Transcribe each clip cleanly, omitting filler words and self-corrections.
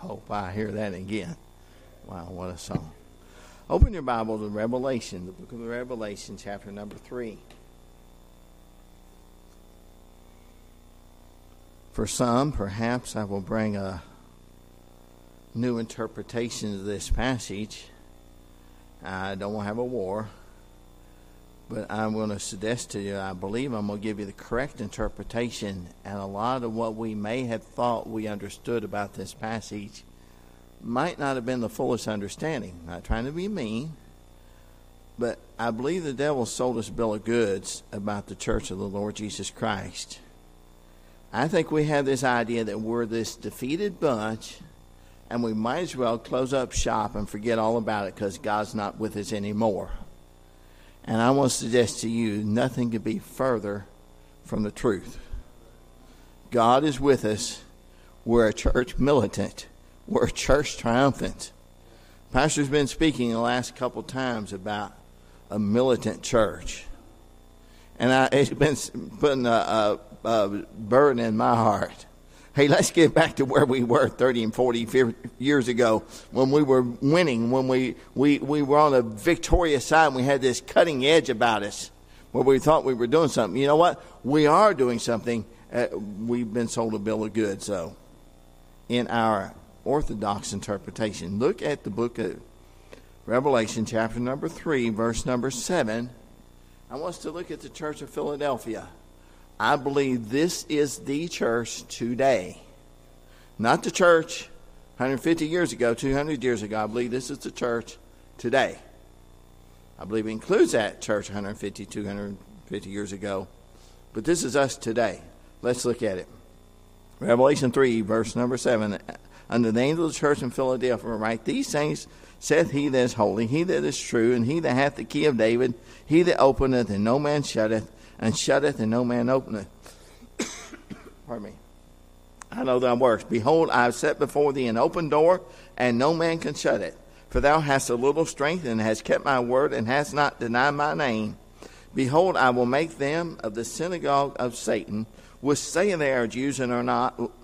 hope I hear that again. Wow, what a song. Open your Bible to Revelation, the book of Revelation, chapter number 3. For some, perhaps I will bring a new interpretation of this passage. I don't want to have a war, but I'm going to suggest to you, I believe I'm going to give you the correct interpretation, and a lot of what we may have thought we understood about this passage might not have been the fullest understanding. Not trying to be mean, but I believe the devil sold us a bill of goods about the church of the Lord Jesus Christ. I think we have this idea that we're this defeated bunch, and we might as well close up shop and forget all about it because God's not with us anymore. And I want to suggest to you, nothing could be further from the truth. God is with us. We're a church militant. We're a church triumphant. Pastor's been speaking the last couple times about a militant church. And it's been putting a burden in my heart. Hey, let's get back to where we were 30 and 40 years ago when we were winning, when we were on a victorious side and we had this cutting edge about us where we thought we were doing something. You know what? We are doing something. We've been sold a bill of goods, though, in our orthodox interpretation. Look at the book of Revelation, chapter number 3, verse number 7. I want us to look at the church of Philadelphia. I believe this is the church today. Not the church 150 years ago, 200 years ago. I believe this is the church today. I believe it includes that church 150, 250 years ago. But this is us today. Let's look at it. Revelation 3, verse number 7. Unto the angel of the church in Philadelphia write, These things saith he that is holy, he that is true, and he that hath the key of David, he that openeth and no man shutteth, and shutteth and no man openeth. Pardon me. I know thy works. Behold, I have set before thee an open door, and no man can shut it. For thou hast a little strength, and hast kept my word, and hast not denied my name. Behold, I will make them of the synagogue of Satan, which say they are Jews and are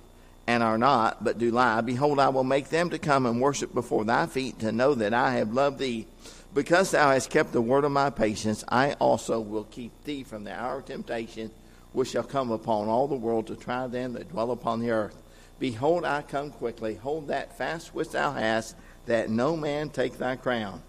not, but do lie. Behold, I will make them to come and worship before thy feet, to know that I have loved thee. Because thou hast kept the word of my patience, I also will keep thee from the hour of temptation, which shall come upon all the world to try them that dwell upon the earth. Behold, I come quickly. Hold that fast which thou hast, that no man take thy crown.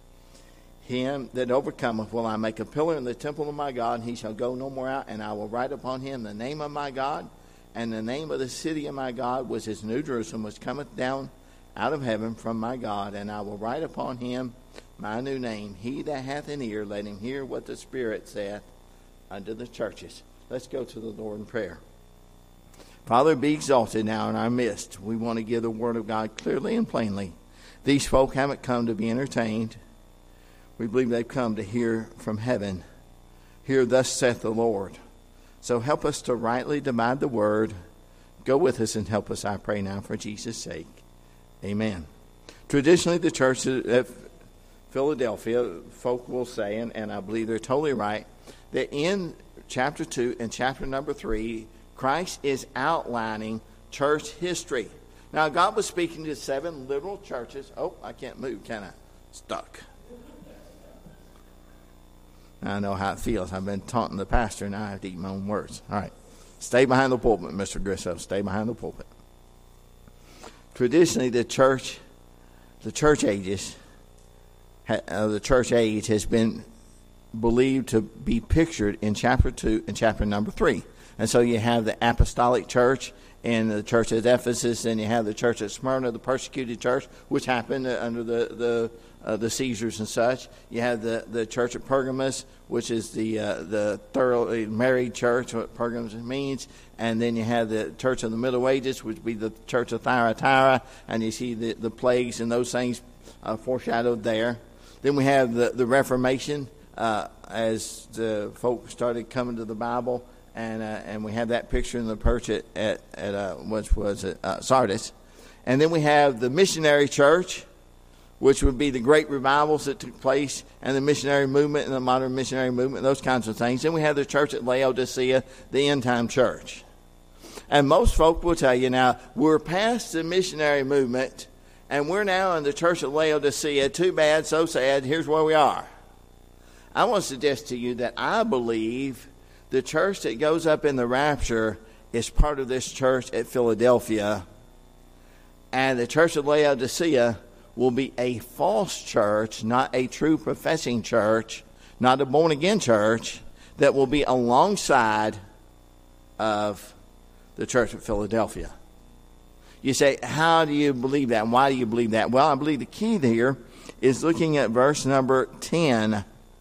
Him that overcometh will I make a pillar in the temple of my God, and he shall go no more out, and I will write upon him the name of my God, and the name of the city of my God, which is New Jerusalem, which cometh down out of heaven from my God, and I will write upon him my new name. He that hath an ear, let him hear what the Spirit saith unto the churches. Let's go to the Lord in prayer. Father, be exalted now in our midst. We want to give the word of God clearly and plainly. These folk haven't come to be entertained. We believe they've come to hear from heaven. Hear, thus saith the Lord. So help us to rightly divide the word. Go with us and help us, I pray now, for Jesus' sake. Amen. Traditionally, the church at Philadelphia, folk will say, and I believe they're totally right, that in chapter 2 and chapter number 3, Christ is outlining church history. Now, God was speaking to 7 literal churches. Oh, I can't move, can I? Stuck. I know how it feels. I've been taunting the pastor, and I have to eat my own words. All right. Stay behind the pulpit, Mr. Grisso. Stay behind the pulpit. Traditionally, the church age has been believed to be pictured in chapter 2 and chapter number 3. And so you have the apostolic church and the church at Ephesus, and you have the church at Smyrna, the persecuted church, which happened under the Caesars and such. You have the church at Pergamos, which is the thoroughly married church, what Pergamos means. And then you have the church of the Middle Ages, which would be the church of Thyatira, and you see the plagues and those things foreshadowed there. Then we have the Reformation, as the folk started coming to the Bible, and we have that picture in the church at which was Sardis. And then we have the missionary church, which would be the great revivals that took place, and the missionary movement and the modern missionary movement, those kinds of things. Then we have the church at Laodicea, the end-time church. And most folk will tell you now, we're past the missionary movement, and we're now in the church of Laodicea. Too bad, so sad. Here's where we are. I want to suggest to you that I believe the church that goes up in the rapture is part of this church at Philadelphia. And the church of Laodicea will be a false church, not a true professing church, not a born-again church, that will be alongside of the church of Philadelphia. You say, how do you believe that? Why do you believe that? Well, I believe the key there is looking at verse number 10.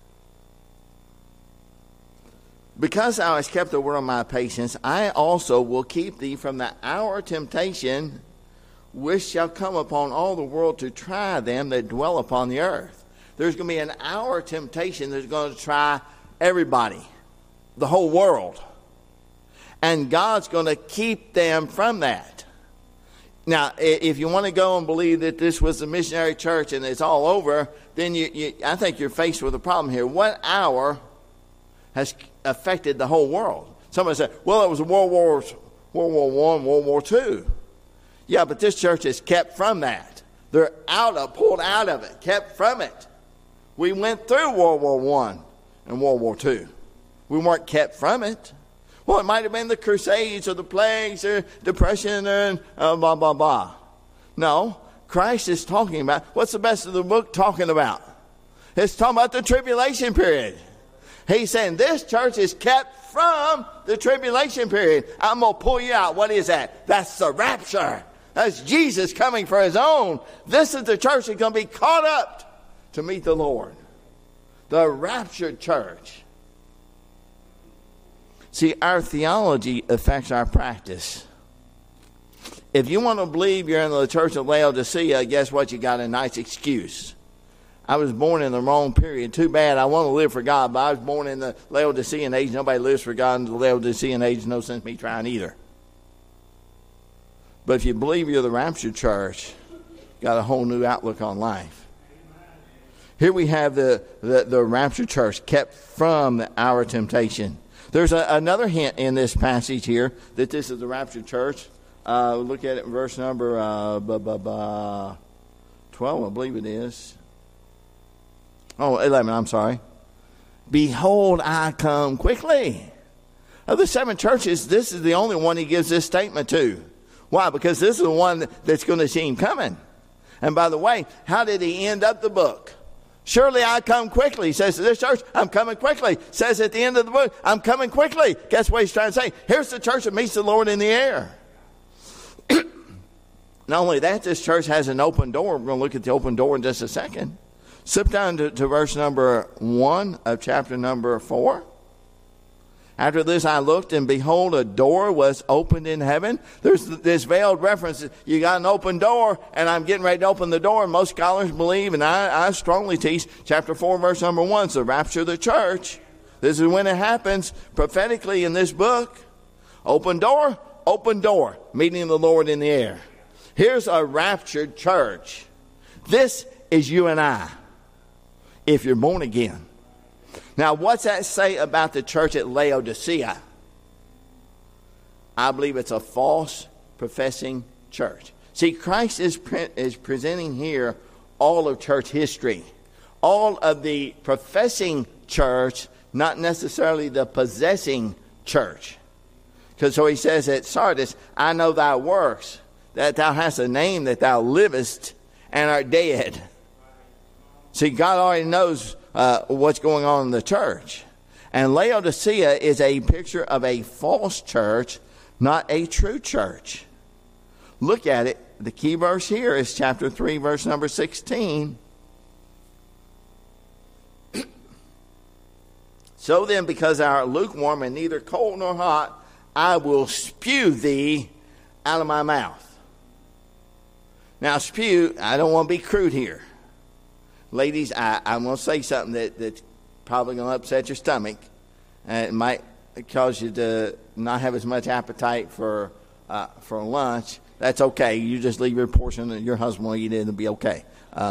Because thou hast kept the word of my patience, I also will keep thee from the hour of temptation, which shall come upon all the world to try them that dwell upon the earth. There's going to be an hour of temptation that's going to try everybody, the whole world. And God's going to keep them from that. Now, if you want to go and believe that this was the missionary church and it's all over, then I think you're faced with a problem here. What hour has affected the whole world? Somebody said, well, it was World War I, World War II. Yeah, but this church is kept from that. They're pulled out of it, kept from it. We went through World War I and World War II. We weren't kept from it. Well, it might have been the Crusades or the plagues or depression and blah, blah, blah. No, Christ is talking about, what's the best of the book talking about? It's talking about the tribulation period. He's saying this church is kept from the tribulation period. I'm going to pull you out. What is that? That's the rapture. That's Jesus coming for his own. This is the church that's going to be caught up to meet the Lord. The raptured church. See, our theology affects our practice. If you want to believe you're in the church of Laodicea, guess what? You got a nice excuse. I was born in the wrong period. Too bad. I want to live for God, but I was born in the Laodicean age. Nobody lives for God in the Laodicean age. No sense me trying either. But if you believe you're the raptured church, you got a whole new outlook on life. Here we have the raptured church kept from our temptation. There's another hint in this passage here that this is the raptured church. Look at it in verse number 12, I believe it is. 11, I'm sorry. Behold, I come quickly. Of the seven churches, this is the only one he gives this statement to. Why? Because this is the one that's going to see him coming. And by the way, how did he end up the book? Surely I come quickly. He says to this church, I'm coming quickly. Says at the end of the book, I'm coming quickly. Guess what he's trying to say? Here's the church that meets the Lord in the air. Not only that, this church has an open door. We're going to look at the open door in just a second. Slip down to verse number 1 of chapter number 4. After this I looked, and behold, a door was opened in heaven. There's this veiled reference. You got an open door, and I'm getting ready to open the door. And most scholars believe, and I strongly teach, chapter 4, verse number 1, it's the rapture of the church. This is when it happens prophetically in this book. Open door, meeting the Lord in the air. Here's a raptured church. This is you and I, if you're born again. Now, what's that say about the church at Laodicea? I believe it's a false professing church. See, Christ is presenting here all of church history. All of the professing church, not necessarily the possessing church. Because so he says at Sardis, I know thy works, that thou hast a name, that thou livest and art dead. See, God already knows what's going on in the church. And Laodicea is a picture of a false church, not a true church. Look at it. The key verse here is chapter 3, verse number 16. So then, because thou art lukewarm and neither cold nor hot, I will spew thee out of my mouth. Now, spew, I don't want to be crude here. Ladies, I'm going to say something that's probably going to upset your stomach. And it might cause you to not have as much appetite for lunch. That's okay. You just leave your portion and your husband will eat it and it'll be okay.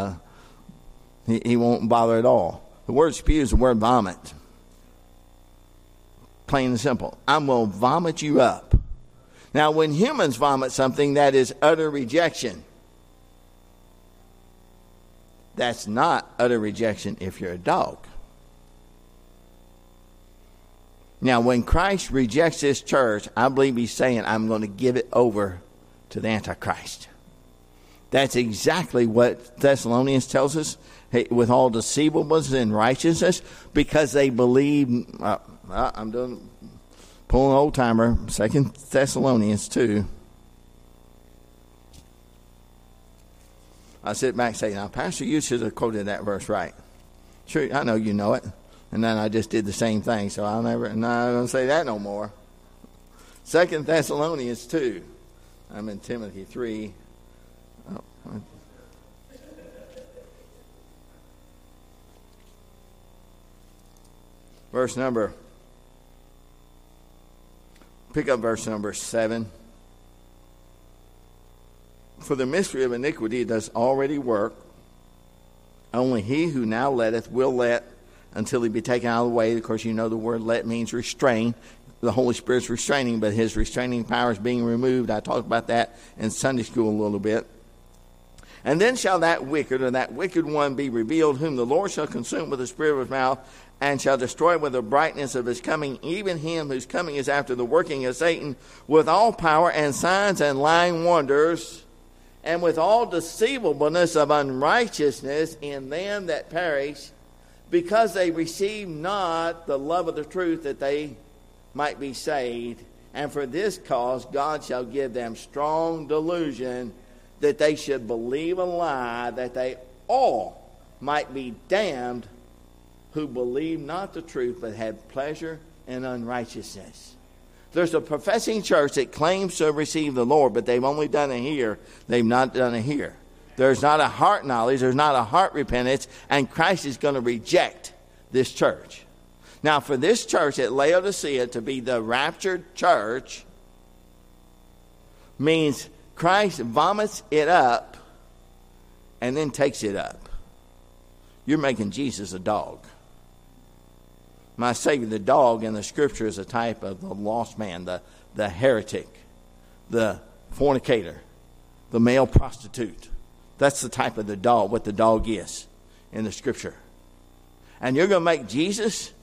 He won't bother at all. The word spew is the word vomit. Plain and simple. I'm going to vomit you up. Now, when humans vomit something, that is utter rejection. That's not utter rejection if you're a dog. Now, when Christ rejects his church, I believe he's saying, I'm going to give it over to the Antichrist. That's exactly what Thessalonians tells us, with all deceivableness and righteousness, because they believe, I'm doing, pulling an old timer, 2 Thessalonians 2. I sit back and say, now, Pastor, you should have quoted that verse right. Sure, I know you know it. And then I just did the same thing, so I'm not going to say that no more. 2 Thessalonians 2. I'm in Timothy 3. Pick up verse number 7. For the mystery of iniquity does already work. Only he who now letteth will let until he be taken out of the way. Of course, you know the word let means restrain. The Holy Spirit's restraining, but his restraining power is being removed. I talked about that in Sunday school a little bit. And then shall that wicked one be revealed, whom the Lord shall consume with the spirit of his mouth, and shall destroy with the brightness of his coming, even him whose coming is after the working of Satan, with all power and signs and lying wonders, and with all deceivableness of unrighteousness in them that perish, because they receive not the love of the truth, that they might be saved. And for this cause God shall give them strong delusion, that they should believe a lie, that they all might be damned, who believe not the truth, but have pleasure in unrighteousness. There's a professing church that claims to have received the Lord, but they've only done it here. They've not done it here. There's not a heart knowledge. There's not a heart repentance. And Christ is going to reject this church. Now, for this church at Laodicea to be the raptured church means Christ vomits it up and then takes it up. You're making Jesus a dog. My Savior, the dog in the Scripture, is a type of the lost man, the heretic, the fornicator, the male prostitute. That's the type of the dog, what the dog is in the Scripture. And you're going to make Jesus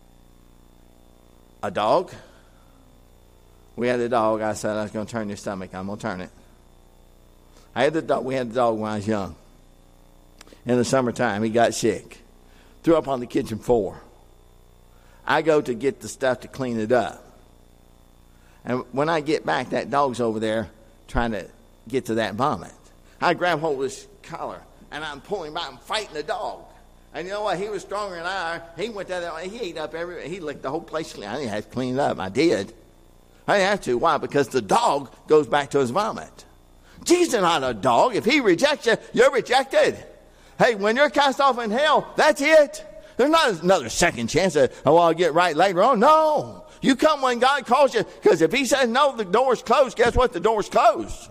a dog? We had a dog. I said I was going to turn your stomach. I'm going to turn it. We had the dog when I was young. In the summertime, he got sick. Threw up on the kitchen floor. I go to get the stuff to clean it up. And when I get back, that dog's over there trying to get to that vomit. I grab hold of his collar, and I'm pulling him out and fighting the dog. And you know what? He was stronger than I. He went down there. He ate up he licked the whole place clean. I didn't have to clean it up. I did. I didn't have to. Why? Because the dog goes back to his vomit. Jesus is not a dog. If he rejects you, you're rejected. Hey, when you're cast off in hell, that's it. There's not another second chance that, I'll get right later on. No. You come when God calls you. Because if he says no, the door's closed, guess what? The door's closed.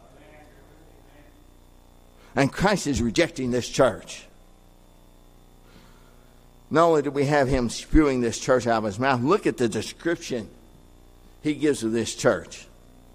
And Christ is rejecting this church. Not only do we have him spewing this church out of his mouth, look at the description he gives of this church.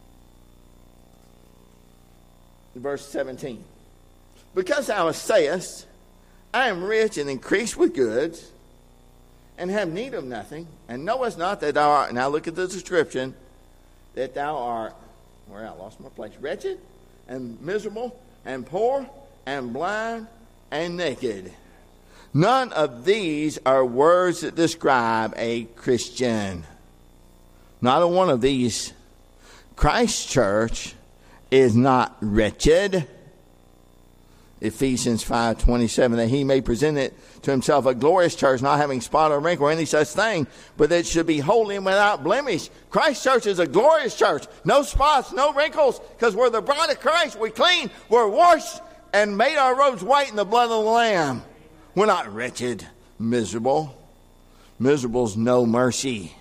Verse 17. Because thou sayest, I am rich and increased with goods, and have need of nothing, and knowest not that thou art, now look at the description, that thou art, where I lost my place, wretched and miserable and poor and blind and naked. None of these are words that describe a Christian. Not a one of these. Christ's church is not wretched. Ephesians 5:27, that he may present it to himself a glorious church, not having spot or wrinkle or any such thing, but that it should be holy and without blemish. Christ's church is a glorious church. No spots, no wrinkles, because we're the bride of Christ. We're clean. We're washed and made our robes white in the blood of the Lamb. We're not wretched, miserable. Miserable's no mercy.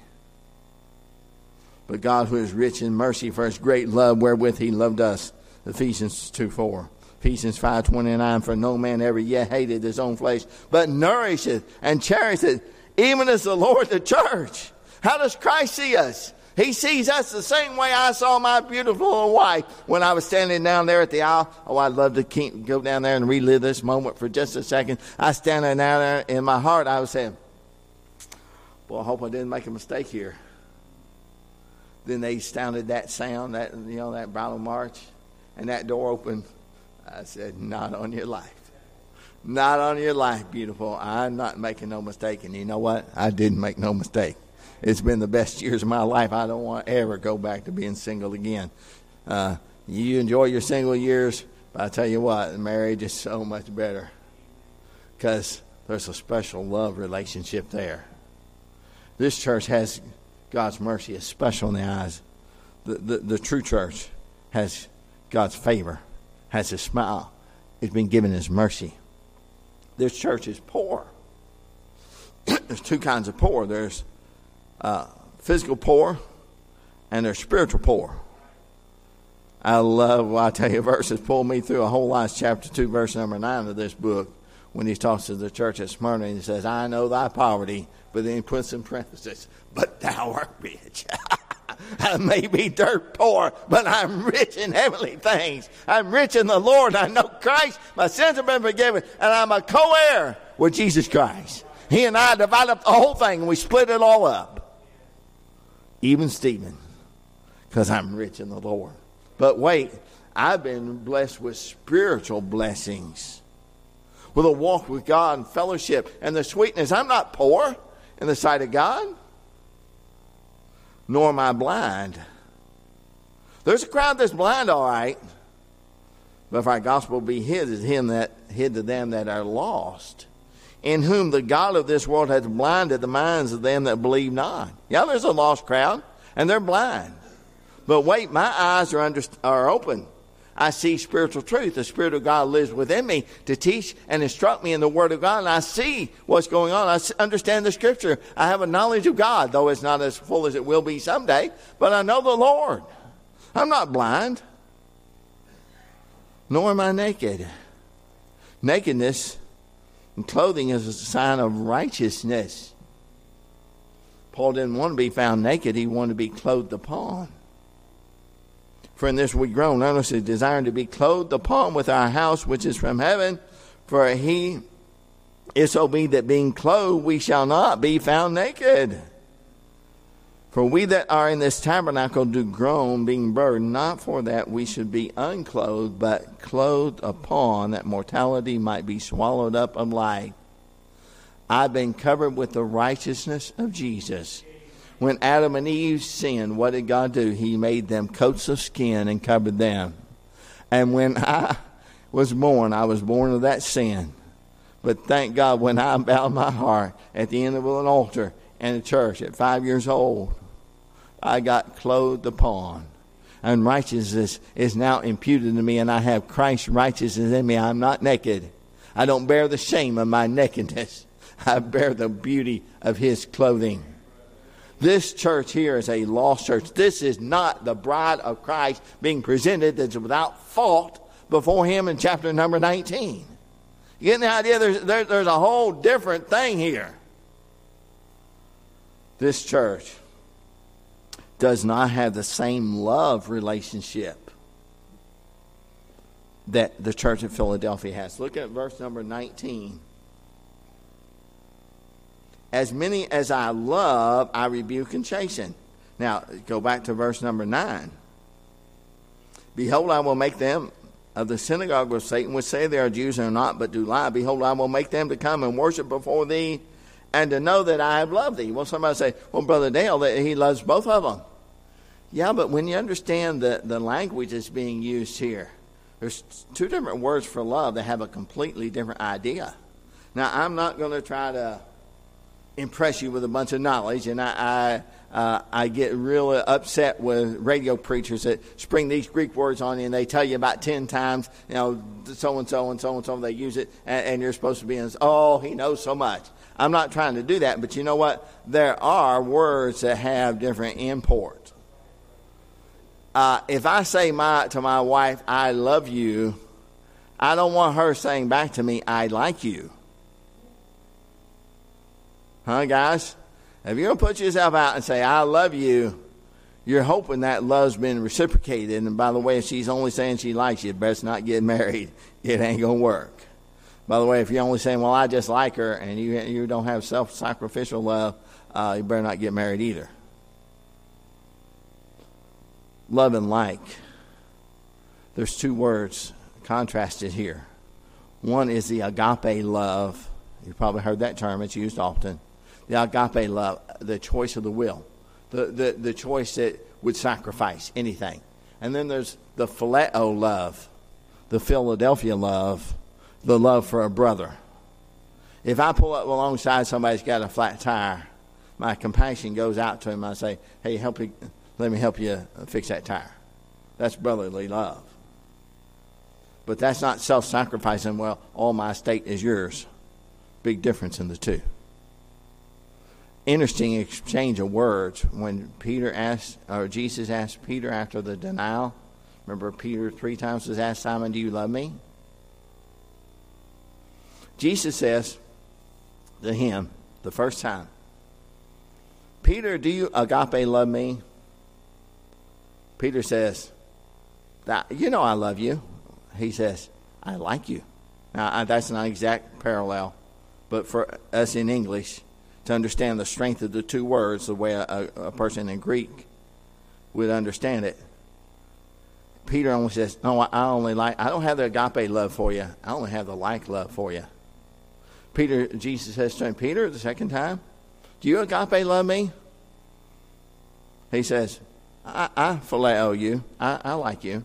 But God, who is rich in mercy, for his great love wherewith he loved us. Ephesians 2:4. Ephesians 5:29, for no man ever yet hated his own flesh, but nourisheth and cherisheth, even as the Lord the church. How does Christ see us? He sees us the same way I saw my beautiful wife when I was standing down there at the aisle. Oh, I'd love to go down there and relive this moment for just a second. I standing down there in my heart, I was saying, boy, I hope I didn't make a mistake here. Then they sounded that sound, that bridal march, and that door opened. I said, not on your life. Not on your life, beautiful. I'm not making no mistake. And you know what? I didn't make no mistake. It's been the best years of my life. I don't want to ever go back to being single again. You enjoy your single years, but I tell you what, marriage is so much better because there's a special love relationship there. This church has God's mercy is special in the eyes. The true church has God's favor, has His smile. It's been given His mercy. This church is poor. There's two kinds of poor. There's physical poor and there's spiritual poor. I tell you, verses pull me through a whole lot. Chapter 2, verse number 9 of this book, when he talks to the church at Smyrna, and he says, I know thy poverty, but then he puts in parentheses, but thou art rich. I may be dirt poor, but I'm rich in heavenly things. I'm rich in the Lord. I know Christ. My sins have been forgiven, and I'm a co-heir with Jesus Christ. He and I divide up the whole thing, and we split it all up. Even Stephen, because I'm rich in the Lord. But wait, I've been blessed with spiritual blessings, with a walk with God and fellowship and the sweetness. I'm not poor in the sight of God, nor am I blind. There's a crowd that's blind, all right. But if our gospel be hid, it's hid to them that are lost, in whom the God of this world hath blinded the minds of them that believe not. Yeah, there's a lost crowd, and they're blind. But wait, my eyes are open. I see spiritual truth. The Spirit of God lives within me to teach and instruct me in the Word of God. And I see what's going on. I understand the Scripture. I have a knowledge of God, though it's not as full as it will be someday. But I know the Lord. I'm not blind. Nor am I naked. Nakedness and clothing is a sign of righteousness. Paul didn't want to be found naked. He wanted to be clothed upon. For in this we groan, earnestly desiring to be clothed upon with our house which is from heaven. For he, if so be that being clothed, we shall not be found naked. For we that are in this tabernacle do groan, being burdened, not for that we should be unclothed, but clothed upon, that mortality might be swallowed up of life. I've been covered with the righteousness of Jesus. When Adam and Eve sinned, what did God do? He made them coats of skin and covered them. And when I was born of that sin. But thank God, when I bowed my heart at the end of an altar in a church at 5 years old, I got clothed upon. And righteousness is now imputed to me, and I have Christ's righteousness in me. I'm not naked. I don't bear the shame of my nakedness. I bear the beauty of His clothing. This church here is a lost church. This is not the bride of Christ being presented that's without fault before Him in chapter number 19. You get the idea? There's a whole different thing here. This church does not have the same love relationship that the church of Philadelphia has. Look at verse number 19. As many as I love, I rebuke and chasten. Now, go back to verse number 9. Behold, I will make them of the synagogue of Satan, which say they are Jews and are not, but do lie. Behold, I will make them to come and worship before thee, and to know that I have loved thee. Well, somebody say, well, Brother Dale, he loves both of them. Yeah, but when you understand the language that's being used here, there's two different words for love that have a completely different idea. Now, I'm not going to try to impress you with a bunch of knowledge, and I get really upset with radio preachers that spring these Greek words on you, and they tell you about 10 times, so and so and so and so, they use it, and you're supposed to be he knows so much. I'm not trying to do that, but you know what? There are words that have different import. If I say to my wife, I love you, I don't want her saying back to me, I like you. Huh, guys? If you're going to put yourself out and say, I love you, you're hoping that love's been reciprocated. And by the way, if she's only saying she likes you, best not get married. It ain't going to work. By the way, if you're only saying, well, I just like her, and you don't have self-sacrificial love, you better not get married either. Love and like. There's two words contrasted here. One is the agape love. You've probably heard that term. It's used often. The agape love, the choice of the will. The choice that would sacrifice anything. And then there's the phileo love, the Philadelphia love, the love for a brother. If I pull up alongside somebody's got a flat tire, my compassion goes out to him. I say, hey, let me help you fix that tire. That's brotherly love. But that's not self-sacrificing, well, all my estate is yours. Big difference in the two. Interesting exchange of words when Jesus asked Peter after the denial. Remember, Peter 3 times was asked, Simon, do you love me? Jesus says to him the first time, Peter, do you agape love me? Peter says, you know I love you. He says, I like you. Now, that's not an exact parallel, but for us in English, to understand the strength of the two words, the way a person in Greek would understand it, Peter only says, no, I don't have the agape love for you. I only have the like love for you. Jesus says to him, Peter, the second time, do you agape love me? He says, I phileo you. I like you.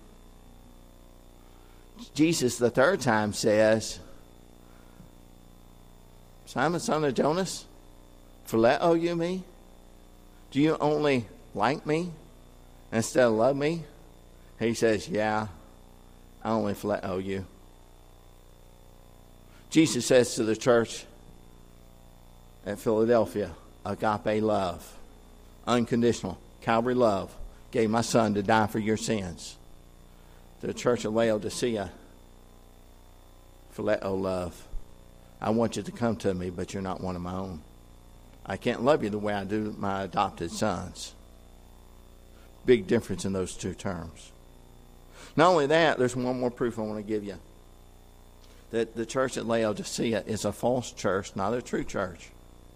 Jesus, the third time, says, Simon, son of Jonas, phileo you me? Do you only like me instead of love me? He says, yeah, I only phileo you. Jesus says to the church at Philadelphia, agape love, unconditional, Calvary love, gave my son to die for your sins. To the church of Laodicea, phileo love, I want you to come to me, but you're not one of my own. I can't love you the way I do my adopted sons. Big difference in those two terms. Not only that, there's one more proof I want to give you. That the church at Laodicea is a false church, not a true church.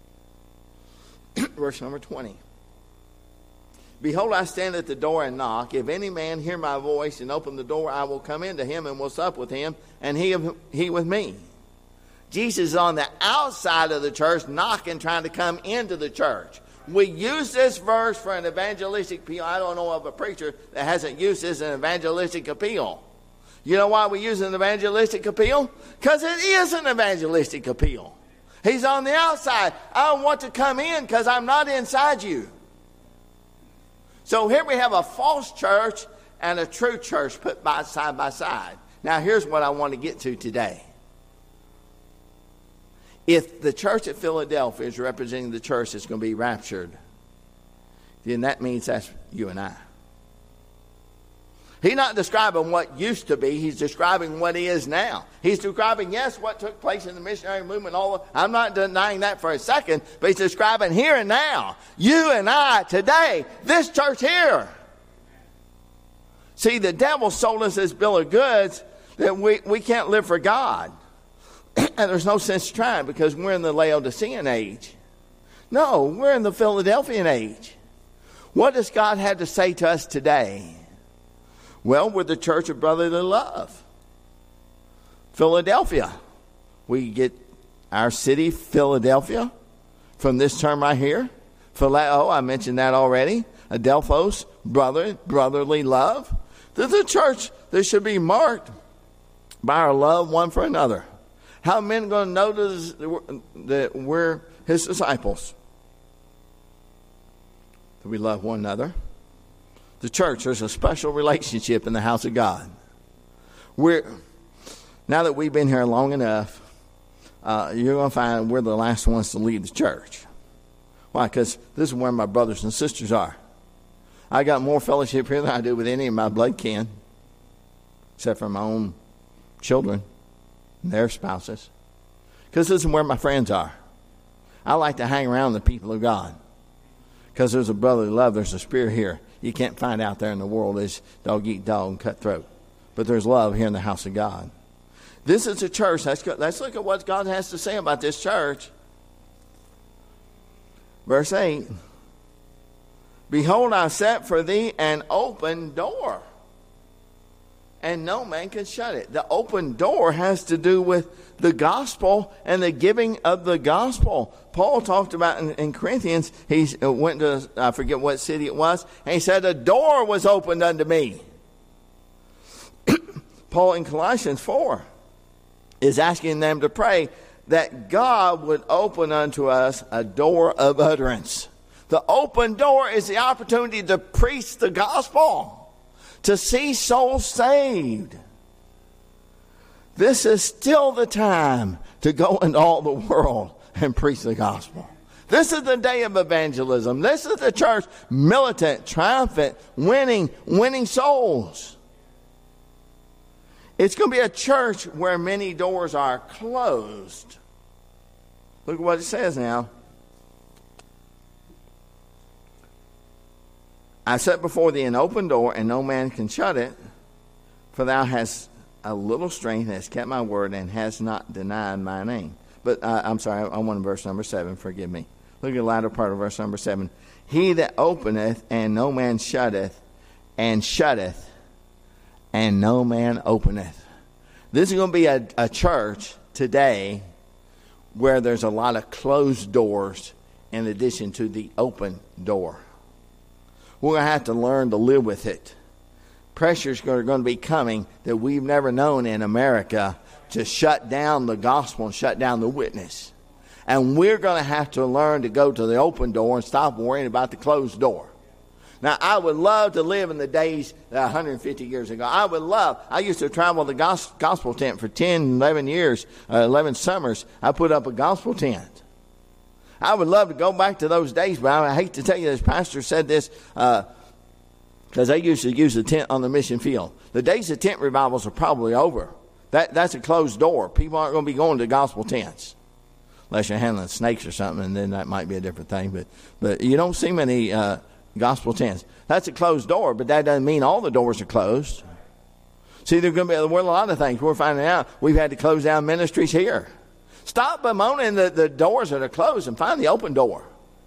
Verse number 20. Behold, I stand at the door and knock. If any man hear my voice and open the door, I will come into him and will sup with him, and he with me. Jesus is on the outside of the church, knocking, trying to come into the church. We use this verse for an evangelistic appeal. I don't know of a preacher that hasn't used this as an evangelistic appeal. You know why we use an evangelistic appeal? Because it is an evangelistic appeal. He's on the outside. I want to come in because I'm not inside you. So here we have a false church and a true church put side by side. Now here's what I want to get to today. If the church at Philadelphia is representing the church that's going to be raptured, then that means that's you and I. He's not describing what used to be. He's describing what is now. He's describing, yes, what took place in the missionary movement. I'm not denying that for a second, but he's describing here and now. You and I today, this church here. See, the devil sold us this bill of goods that we can't live for God. And there's no sense trying because we're in the Laodicean age. No, we're in the Philadelphian age. What does God have to say to us today? Well, we're the church of brotherly love. Philadelphia. We get our city, Philadelphia, from this term right here. Phileo, I mentioned that already. Adelphos, brotherly love. There's a church that should be marked by our love one for another. How are men going to notice that we're his disciples? That we love one another. The church, there's a special relationship in the house of God. Now that we've been here long enough, you're going to find we're the last ones to leave the church. Why? Because this is where my brothers and sisters are. I got more fellowship here than I do with any of my blood kin, except for my own children and their spouses. Because this is where my friends are. I like to hang around the people of God. Because there's a brotherly love, there's a spirit here. You can't find out there in the world is dog eat dog and cutthroat. But there's love here in the house of God. This is a church. Let's look at what God has to say about this church. Verse 8. Behold, I set for thee an open door, and no man can shut it. The open door has to do with the gospel and the giving of the gospel. Paul talked about in Corinthians, he went to, I forget what city it was, and he said, a door was opened unto me. Paul in Colossians 4 is asking them to pray that God would open unto us a door of utterance. The open door is the opportunity to preach the gospel, to see souls saved. This is still the time to go into all the world and preach the gospel. This is the day of evangelism. This is the church militant, triumphant, winning souls. It's going to be a church where many doors are closed. Look at what it says now. I set before thee an open door, and no man can shut it. For thou hast a little strength, hast kept my word, and hast not denied my name. But I'm sorry, I want verse number 7. Forgive me. Look at the latter part of verse number 7. He that openeth, and no man shutteth, and shutteth, and no man openeth. This is going to be a church today where there's a lot of closed doors in addition to the open door. We're going to have to learn to live with it. Pressures are going to be coming that we've never known in America to shut down the gospel and shut down the witness. And we're going to have to learn to go to the open door and stop worrying about the closed door. Now, I would love to live in the days 150 years ago. I used to travel the gospel tent for 10, 11 years, 11 summers. I put up a gospel tent. I would love to go back to those days, but I hate to tell you, this pastor said this because they used to use the tent on the mission field. The days of tent revivals are probably over. That's a closed door. People aren't going to be going to gospel tents. Unless you're handling snakes or something, and then that might be a different thing. But you don't see many gospel tents. That's a closed door, but that doesn't mean all the doors are closed. See, there's going to be a lot of things. We're finding out we've had to close down ministries here. Stop bemoaning the doors that are closed and find the open door.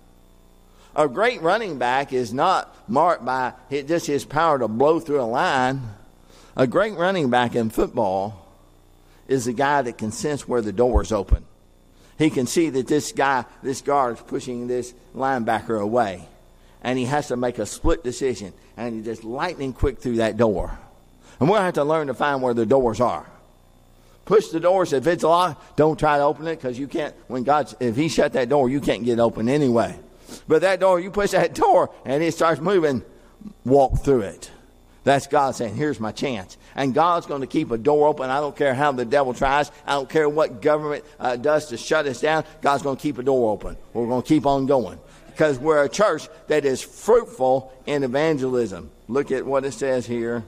A great running back is not marked by just his power to blow through a line. A great running back in football is the guy that can sense where the door is open. He can see that this guard is pushing this linebacker away. And he has to make a split decision. And he's just lightning quick through that door. And we're going to have to learn to find where the doors are. Push the doors. If it's locked, don't try to open it, because you can't. If he shut that door, you can't get open anyway. But that door, you push that door and it starts moving, walk through it. That's God saying, here's my chance. And God's going to keep a door open. I don't care how the devil tries. I don't care what government does to shut us down. God's going to keep a door open. We're going to keep on going. Because we're a church that is fruitful in evangelism. Look at what it says here.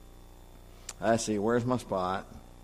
Let's see, where's my spot?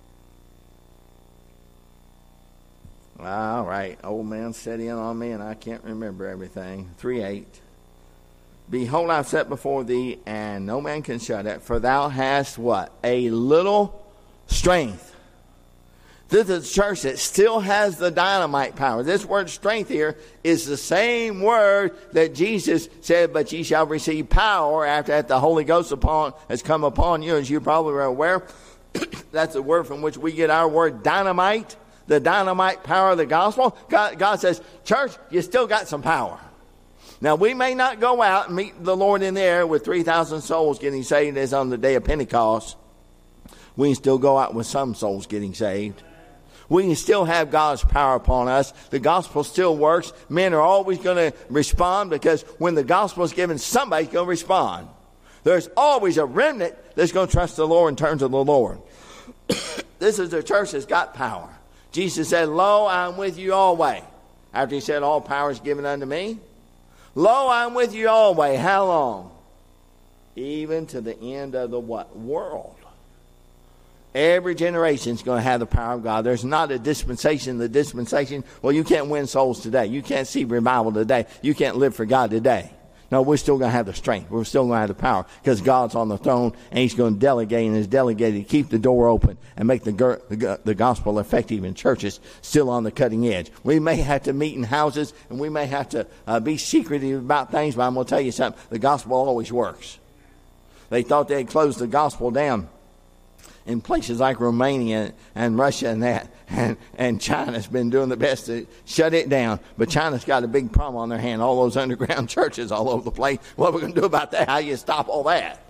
All right, old man set in on me, and I can't remember everything. 3:8. Behold, I've set before thee, and no man can shut it, for thou hast what? A little strength. This is a church that still has the dynamite power. This word strength here is the same word that Jesus said, but ye shall receive power after that the Holy Ghost has come upon you, as you probably are aware. That's the word from which we get our word dynamite, the dynamite power of the gospel. God says, church, you still got some power. Now, we may not go out and meet the Lord in the air with 3,000 souls getting saved as on the day of Pentecost. We can still go out with some souls getting saved. We can still have God's power upon us. The gospel still works. Men are always going to respond, because when the gospel is given, somebody's going to respond. There's always a remnant that's going to trust the Lord and turn to the Lord. This is a church that's got power. Jesus said, lo, I am with you always. After he said, all power is given unto me. Lo, I am with you always. How long? Even to the end of the what? World. Every generation is going to have the power of God. There's not a dispensation. Well, you can't win souls today. You can't see revival today. You can't live for God today. No, we're still going to have the strength. We're still going to have the power because God's on the throne and he's going to delegate and is delegated to keep the door open and make the gospel effective in churches still on the cutting edge. We may have to meet in houses and we may have to be secretive about things, but I'm going to tell you something. The gospel always works. They thought they had closed the gospel down in places like Romania and Russia and that. And China's been doing the best to shut it down. But China's got a big problem on their hand. All those underground churches all over the place. What are we going to do about that? How do you stop all that?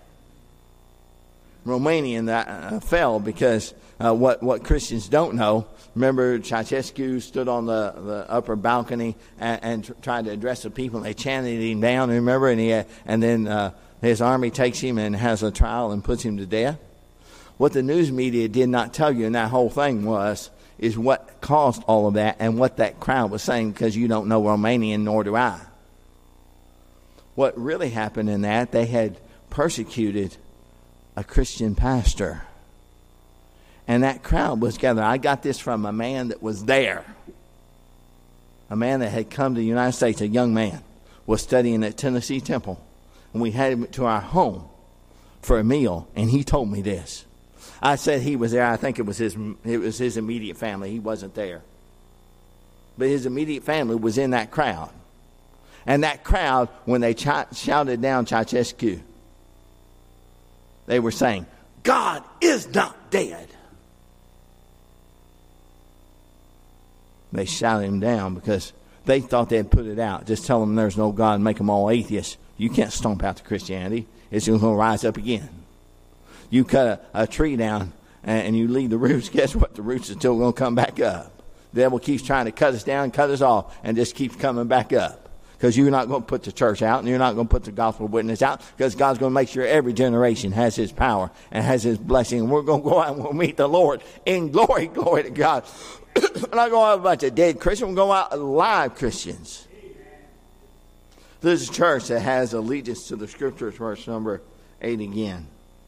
Romania fell because what Christians don't know. Remember, Ceausescu stood on the upper balcony and tried to address the people. And they chanted him down, remember? And then his army takes him and has a trial and puts him to death. What the news media did not tell you in that whole thing is what caused all of that and what that crowd was saying, because you don't know Romanian, nor do I. What really happened in that, they had persecuted a Christian pastor. And that crowd was gathered. I got this from a man that was there. A man that had come to the United States, a young man, was studying at Tennessee Temple. And we had him to our home for a meal, and he told me this. I said he was there. I think it was his immediate family. He wasn't there. But his immediate family was in that crowd. And that crowd, when they shouted down Ceausescu, they were saying, God is not dead. They shouted him down because they thought they'd put it out. Just tell them there's no God and make them all atheists. You can't stomp out the Christianity. It's just going to rise up again. You cut a tree down and you leave the roots. Guess what? The roots are still going to come back up. The devil keeps trying to cut us down, cut us off, and just keeps coming back up. Because you're not going to put the church out and you're not going to put the gospel witness out, because God's going to make sure every generation has his power and has his blessing. And we're going to go out and we'll meet the Lord in glory. Glory to God. We're not going out a bunch of dead Christians. We're going out alive Christians. This is a church that has allegiance to the scriptures, verse number 8 again.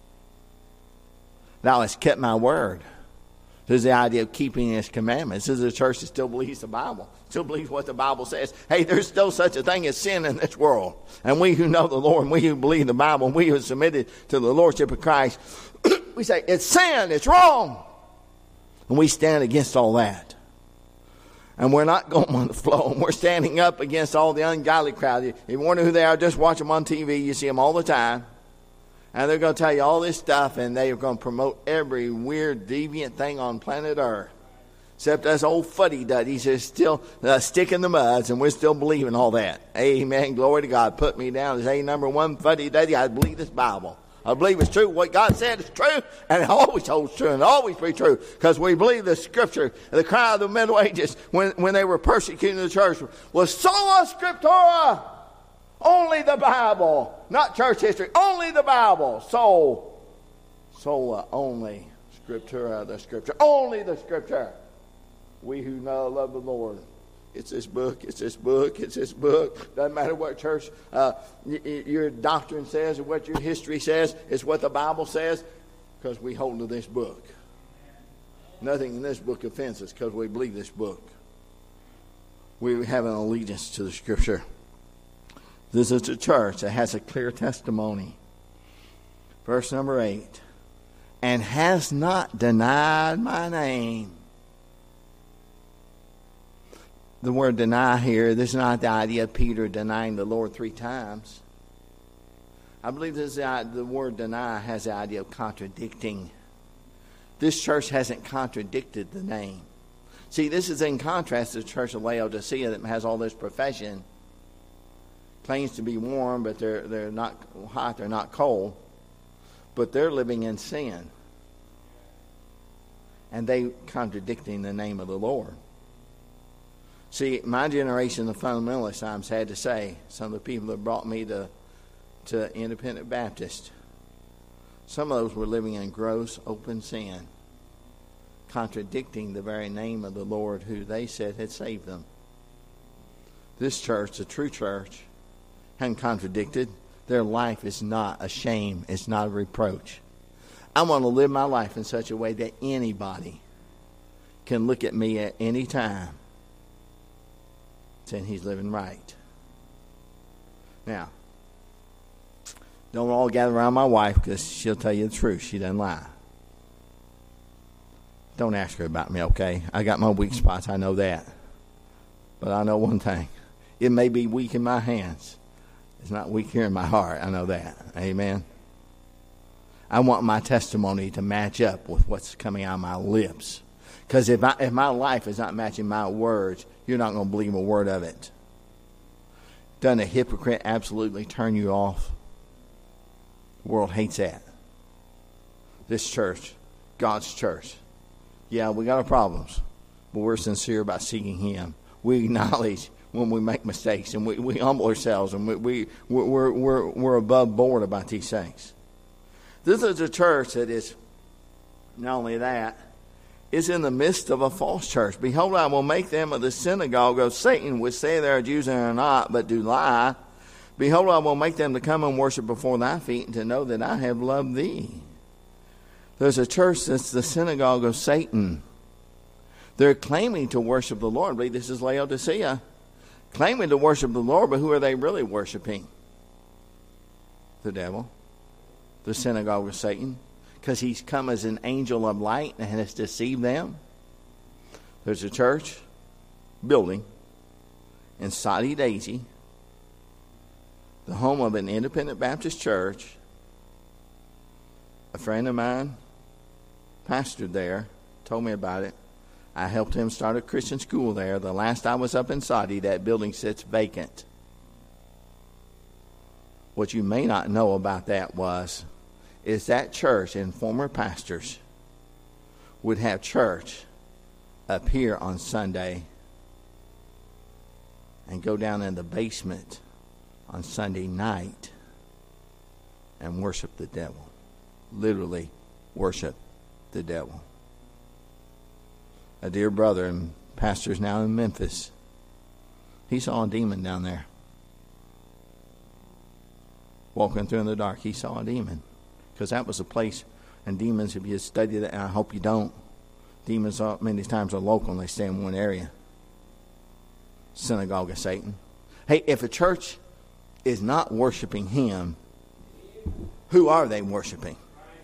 Thou hast kept my word. This is the idea of keeping his commandments. This is a church that still believes the Bible, still believes what the Bible says. Hey, there's still such a thing as sin in this world. And we who know the Lord, and we who believe the Bible, and we who are submitted to the Lordship of Christ, we say, it's sin, it's wrong. And we stand against all that. And we're not going on the flow. And we're standing up against all the ungodly crowd. If you wonder who they are, just watch them on TV. You see them all the time. And they're going to tell you all this stuff, and they're going to promote every weird, deviant thing on planet Earth. Except us old fuddy-duddies are still stick in the muds, and we're still believing all that. Amen. Glory to God. Put me down as a number one fuddy-duddy. I believe this Bible. I believe it's true. What God said is true, and it always holds true, and always be true, because we believe the Scripture. The cry of the Middle Ages, when they were persecuting the church, was sola scriptura. Only the Bible, not church history. Only the Bible. Sola, only scriptura, the Scripture. Only the Scripture. We who know love the Lord. It's this book. It's this book. It's this book. Doesn't matter what church your doctrine says or what your history says. It's what the Bible says, because we hold to this book. Nothing in this book offends us because we believe this book. We have an allegiance to the Scripture. This is a church that has a clear testimony. Verse number 8. And has not denied my name. The word deny here, this is not the idea of Peter denying the Lord 3 times. I believe this is the word deny has the idea of contradicting. This church hasn't contradicted the name. See, this is in contrast to the church of Laodicea that has all this profession. Claims to be warm, but they're not hot, they're not cold. But they're living in sin. And they contradicting the name of the Lord. See, my generation, the fundamentalists, I'm sad to say, some of the people that brought me to Independent Baptist, some of those were living in gross, open sin, contradicting the very name of the Lord who they said had saved them. This church, the true church, hadn't contradicted. Their life is not a shame. It's not a reproach. I want to live my life in such a way that anybody can look at me at any time saying he's living right. Now, Don't all gather around my wife because she'll tell you the truth. She doesn't lie. Don't ask her about me, okay? I got my weak spots. I know that. But I know one thing. It may be weak in my hands. It's not weak here in my heart. I know that. Amen. I want my testimony to match up with what's coming out of my lips. Because if my life is not matching my words, you're not going to believe a word of it. Doesn't a hypocrite absolutely turn you off? The world hates that. This church, God's church. Yeah, we got our problems, but we're sincere about seeking Him. We acknowledge when we make mistakes, and we humble ourselves, and we're above board about these things. This is a church that is not only that, is in the midst of a false church. Behold, I will make them of the synagogue of Satan, which say they are Jews and are not, but do lie. Behold, I will make them to come and worship before thy feet, and to know that I have loved thee. There's a church that's the synagogue of Satan. They're claiming to worship the Lord. I believe this is Laodicea. Claiming to worship the Lord, but who are they really worshiping? The devil. The synagogue of Satan. Because he's come as an angel of light and has deceived them. There's a church building in Soddy Daisy, the home of an independent Baptist church. A friend of mine pastored there, told me about it. I helped him start a Christian school there. The last I was up in Soddy, that building sits vacant. What you may not know about that is that church and former pastors would have church up here on Sunday and go down in the basement on Sunday night and worship the devil. Literally worship the devil. A dear brother and pastor's now in Memphis. He saw a demon down there. Walking through in the dark, he saw a demon. Because that was a place, and demons, if you study that, and I hope you don't, demons many times are local and they stay in one area. Synagogue of Satan. Hey, if a church is not worshiping him, who are they worshiping?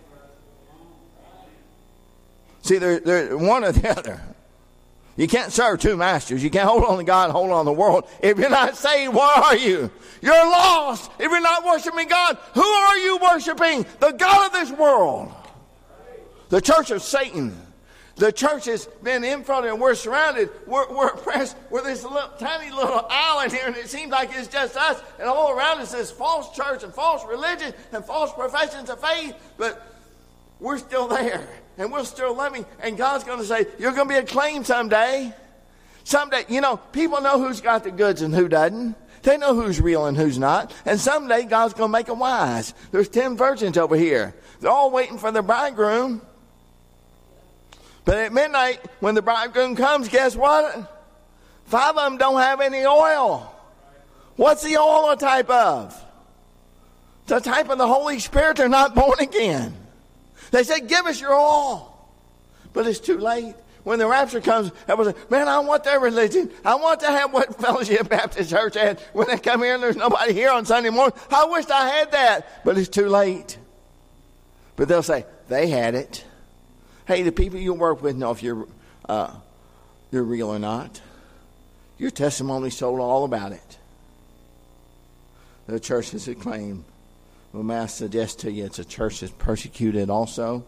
See, they're one or the other. You can't serve two masters. You can't hold on to God and hold on to the world. If you're not saved, where are you? You're lost. If you're not worshiping God, who are you worshiping? The God of this world. The church of Satan. The church has been infiltrated and we're surrounded. We're oppressed. We're this tiny little island here, and it seems like it's just us. And all around us is false church and false religion and false professions of faith. But we're still there. And we're still living. And God's going to say, you're going to be acclaimed someday. Someday, people know who's got the goods and who doesn't. They know who's real and who's not. And someday God's going to make them wise. There's 10 virgins over here. They're all waiting for the bridegroom. But at midnight, when the bridegroom comes, guess what? 5 of them don't have any oil. What's the oil a type of? It's a type of the Holy Spirit. They're not born again. They said, give us your all. But it's too late. When the rapture comes, everyone says, man, I want their religion. I want to have what Fellowship Baptist Church had. When they come here and there's nobody here on Sunday morning, I wish I had that. But it's too late. But they'll say, they had it. Hey, the people you work with know if you're real or not. Your testimony told all about it. The church has acclaimed. Well, may I suggest to you it's a church that's persecuted also?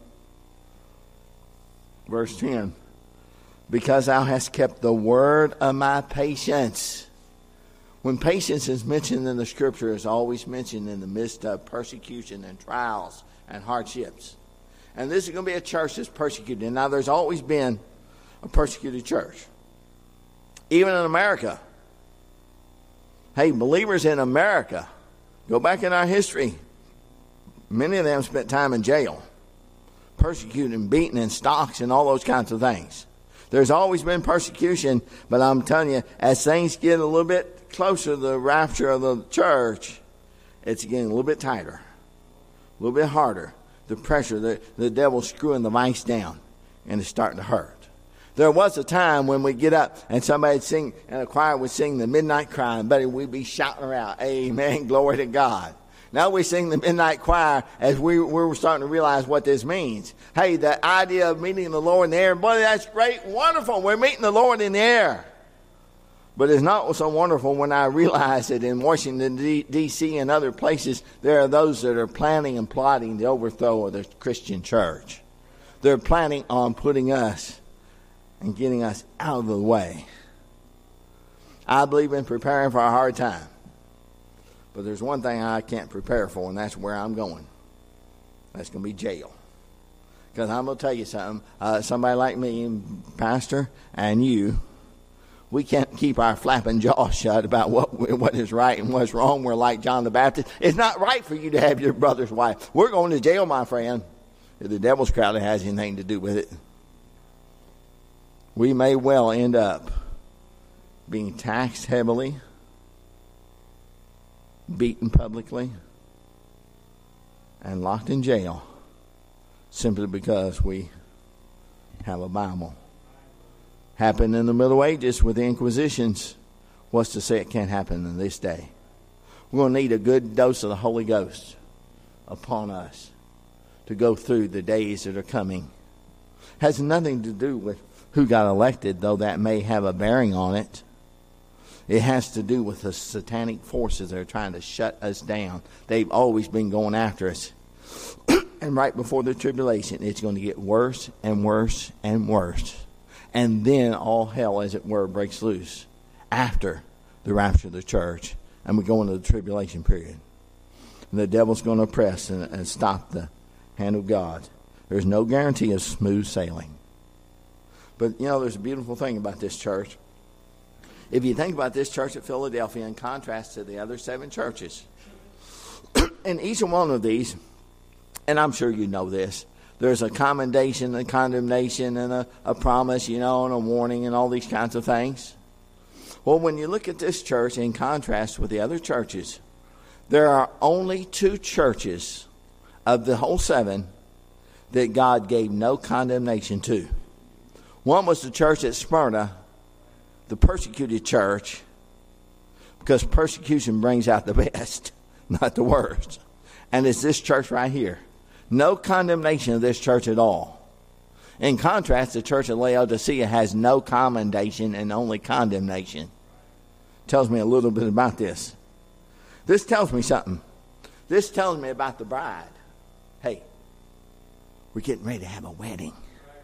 Verse 10. Because thou hast kept the word of my patience. When patience is mentioned in the scripture, it's always mentioned in the midst of persecution and trials and hardships. And this is going to be a church that's persecuted. Now, there's always been a persecuted church. Even in America. Hey, believers in America, go back in our history. Many of them spent time in jail, persecuted and beaten in stocks and all those kinds of things. There's always been persecution, but I'm telling you, as things get a little bit closer to the rapture of the church, it's getting a little bit tighter, a little bit harder. The pressure, the devil's screwing the vice down, and it's starting to hurt. There was a time when we'd get up and somebody would sing, and a choir would sing the midnight cry, and buddy, we'd be shouting around, amen, glory to God. Now we sing the midnight choir as we're starting to realize what this means. Hey, the idea of meeting the Lord in the air, boy, that's great, wonderful. We're meeting the Lord in the air. But it's not so wonderful when I realize that in Washington, D.C. and other places, there are those that are planning and plotting the overthrow of the Christian church. They're planning on putting us and getting us out of the way. I believe in preparing for a hard time. But there's one thing I can't prepare for, and that's where I'm going. That's going to be jail. Because I'm going to tell you something. Somebody like me, Pastor, and you, we can't keep our flapping jaws shut about what is right and what's wrong. We're like John the Baptist. It's not right for you to have your brother's wife. We're going to jail, my friend. If the devil's crowd has anything to do with it. We may well end up being taxed heavily, beaten publicly, and locked in jail simply because we have a Bible. Happened in the Middle Ages with the Inquisitions. What's to say it can't happen in this day? We're going to need a good dose of the Holy Ghost upon us to go through the days that are coming. Has nothing to do with who got elected, though that may have a bearing on it. It has to do with the satanic forces that are trying to shut us down. They've always been going after us. And right before the tribulation, it's going to get worse and worse and worse. And then all hell, as it were, breaks loose after the rapture of the church. And we go into the tribulation period. And the devil's going to oppress and stop the hand of God. There's no guarantee of smooth sailing. But, you know, there's a beautiful thing about this church. If you think about this church at Philadelphia in contrast to the other 7 churches, in each one of these, and I'm sure you know this, there's a commendation, a condemnation, and a promise, you know, and a warning and all these kinds of things. Well, when you look at this church in contrast with the other churches, there are only 2 churches of the whole 7 that God gave no condemnation to. One was the church at Smyrna, the persecuted church, because persecution brings out the best, not the worst. And it's this church right here. No condemnation of this church at all. In contrast, the church of Laodicea has no commendation and only condemnation. Tells me a little bit about this. This tells me something. This tells me about the bride. Hey, we're getting ready to have a wedding.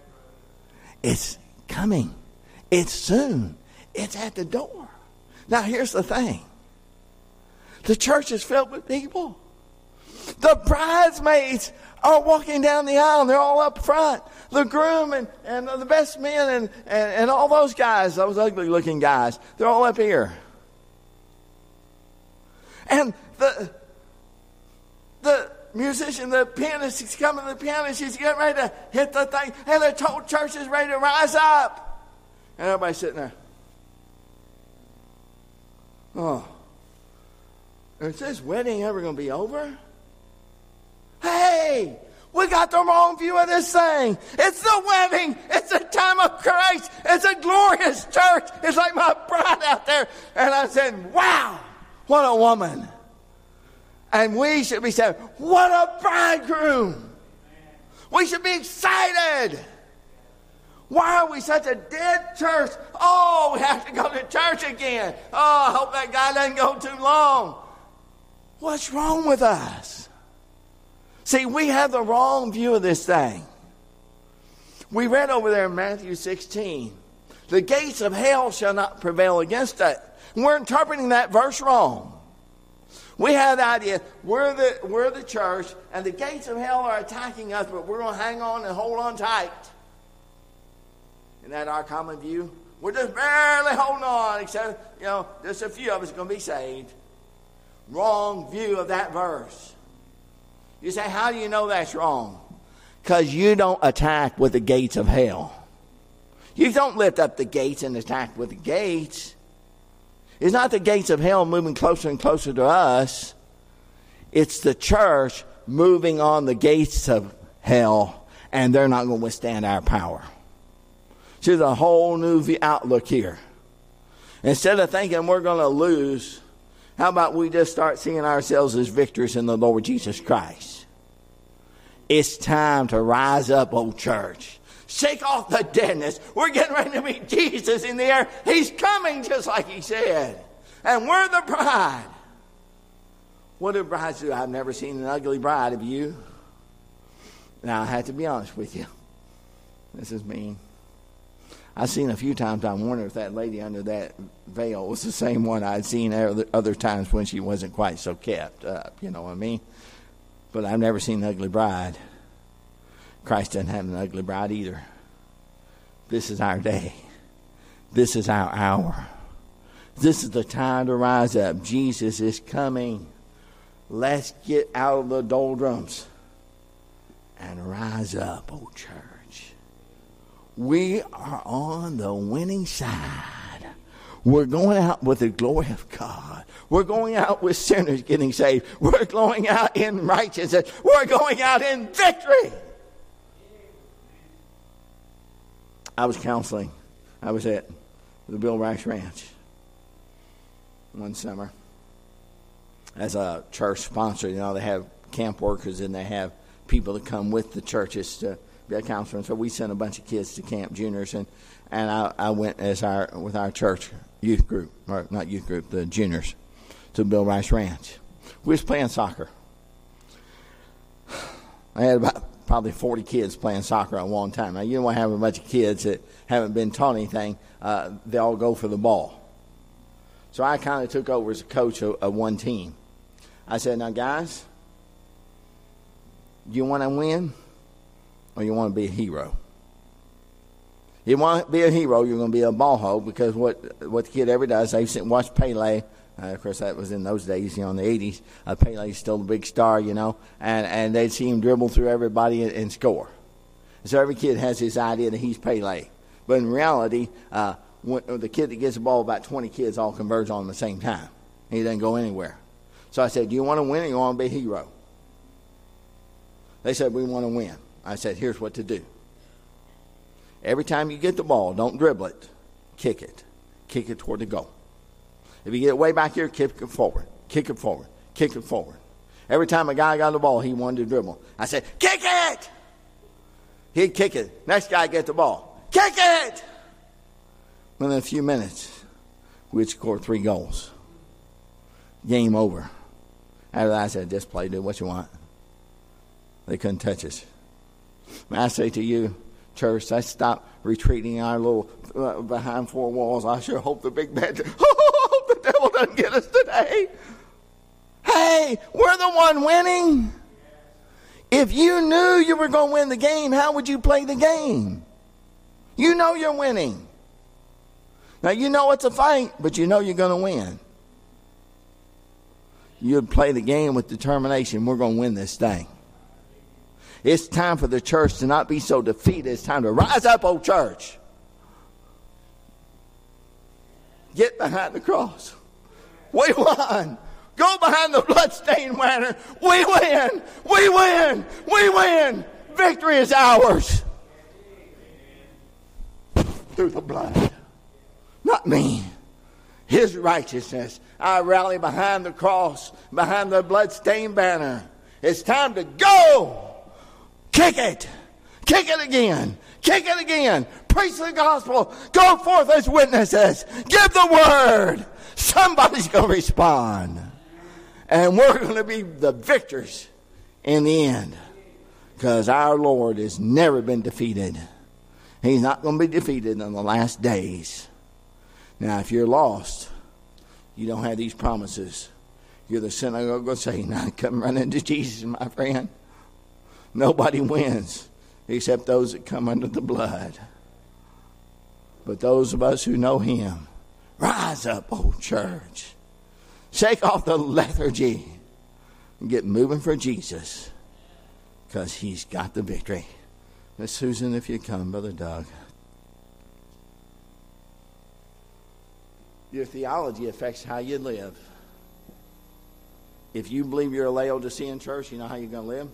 It's coming. It's soon. It's at the door. Now, here's the thing. The church is filled with people. The bridesmaids are walking down the aisle. They're all up front. The groom and the best men and all those guys, those ugly-looking guys, they're all up here. And the musician, the pianist, is coming to the piano. She's getting ready to hit the thing. And the whole church is ready to rise up. And everybody's sitting there. Oh. Is this wedding ever going to be over? Hey, we got the wrong view of this thing. It's the wedding. It's the time of Christ. It's a glorious church. It's like my bride out there. And I said, wow, what a woman. And we should be saying, what a bridegroom. We should be excited. Why are we such a dead church? Oh, we have to go to church again. Oh, I hope that guy doesn't go too long. What's wrong with us? See, we have the wrong view of this thing. We read over there in Matthew 16, the gates of hell shall not prevail against it. We're interpreting that verse wrong. We have the idea we're the church and the gates of hell are attacking us, but we're going to hang on and hold on tight. Isn't that our common view? We're just barely holding on, except, just a few of us are going to be saved. Wrong view of that verse. You say, how do you know that's wrong? Because you don't attack with the gates of hell. You don't lift up the gates and attack with the gates. It's not the gates of hell moving closer and closer to us. It's the church moving on the gates of hell, and they're not going to withstand our power. See, there's a whole new outlook here. Instead of thinking we're going to lose How about we just start seeing ourselves as victors in the Lord Jesus Christ? It's time to rise up, old church. Shake off the deadness. We're getting ready to meet Jesus in the air. He's coming just like he said. And we're the bride. What do brides do? I've never seen an ugly bride. Have you? Now, I have to be honest with you. This is mean. I've seen a few times. I'm wondering if that lady under that veil was the same one I'd seen other times when she wasn't quite so kept up. You know what I mean? But I've never seen an ugly bride. Christ doesn't have an ugly bride either. This is our day. This is our hour. This is the time to rise up. Jesus is coming. Let's get out of the doldrums and rise up, oh church. We are on the winning side. We're going out with the glory of God. We're going out with sinners getting saved. We're going out in righteousness. We're going out in victory. I was counseling. I was at the Bill Rice Ranch one summer as a church sponsor. You know, they have camp workers and they have people that come with the churches to be a counselor. And so we sent a bunch of kids to Camp Juniors, and I went with our church youth group, or not youth group, the juniors, to Bill Rice Ranch. We was playing soccer. I had about probably 40 kids playing soccer at one time. Now, you don't want to have a bunch of kids that haven't been taught anything. They all go for the ball. So I kind of took over as a coach of one team. I said, now, guys, you want to win or you want to be a hero? You want to be a hero, you're going to be a ball hog, because what the kid ever does, they sit and watch Pele. Of course, that was in those days, you know, in the 80s. Pele's still the big star, you know, and they'd see him dribble through everybody and score. So every kid has this idea that he's Pele. But in reality, when the kid that gets the ball, about 20 kids all converge on him at the same time. He doesn't go anywhere. So I said, do you want to win or you want to be a hero? They said, we want to win. I said, here's what to do. Every time you get the ball, don't dribble it. Kick it. Kick it toward the goal. If you get way back here, kick it forward. Kick it forward. Kick it forward. Every time a guy got the ball, he wanted to dribble. I said, kick it! He'd kick it. Next guy get the ball. Kick it! Within a few minutes, we'd score 3 goals. Game over. After that, I said, just play, do what you want. They couldn't touch us. May I say to you, church, let's stop retreating our little behind 4 walls. I sure hope the big bad, the devil doesn't get us today. Hey, we're the one winning. If you knew you were going to win the game, how would you play the game? You know you're winning. Now, you know it's a fight, but you know you're going to win. You'd play the game with determination. We're going to win this thing. It's time for the church to not be so defeated. It's time to rise up, old church. Get behind the cross. We won. Go behind the bloodstained banner. We win. We win. We win. Victory is ours. Through the blood. Not me. His righteousness. I rally behind the cross, behind the bloodstained banner. It's time to go. Kick it. Kick it again. Kick it again. Preach the gospel. Go forth as witnesses. Give the word. Somebody's going to respond. And we're going to be the victors in the end. Because our Lord has never been defeated. He's not going to be defeated in the last days. Now, if you're lost, you don't have these promises. You're the synagogue of Satan. I come running to Jesus, my friend. Nobody wins except those that come under the blood. But those of us who know him, rise up, old church. Shake off the lethargy and get moving for Jesus, because he's got the victory. Miss Susan, if you come, Brother Doug. Your theology affects how you live. If you believe you're a Laodicean church, you know how you're going to live?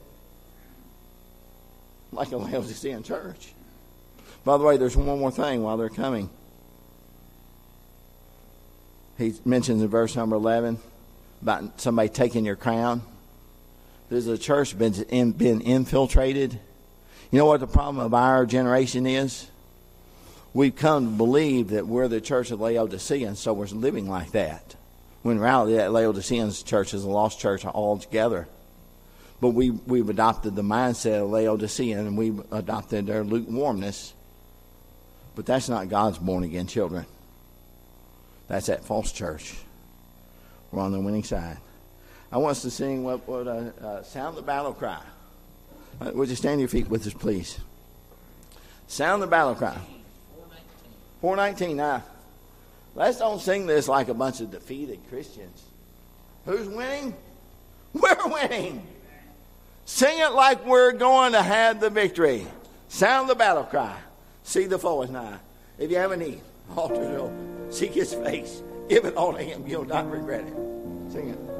Like a Laodicean church. By the way, there's one more thing while they're coming. He mentions in verse number 11, about somebody taking your crown. There's a church been infiltrated. You know what the problem of our generation is? We've come to believe that we're the church of Laodicea, and so we're living like that. When in reality, that Laodiceans church is a lost church altogether. But we've adopted the mindset of Laodicea, and we've adopted their lukewarmness. But that's not God's born-again children. That's that false church. We're on the winning side. I want us to sing Sound the Battle Cry. Would you stand on your feet with us, please? Sound the battle cry. 419. Now, let's don't sing this like a bunch of defeated Christians. Who's winning? We're winning. Sing it like we're going to have the victory. Sound the battle cry. See the foe is nigh. If you have a need, altar, seek his face. Give it all to him. You'll not regret it. Sing it.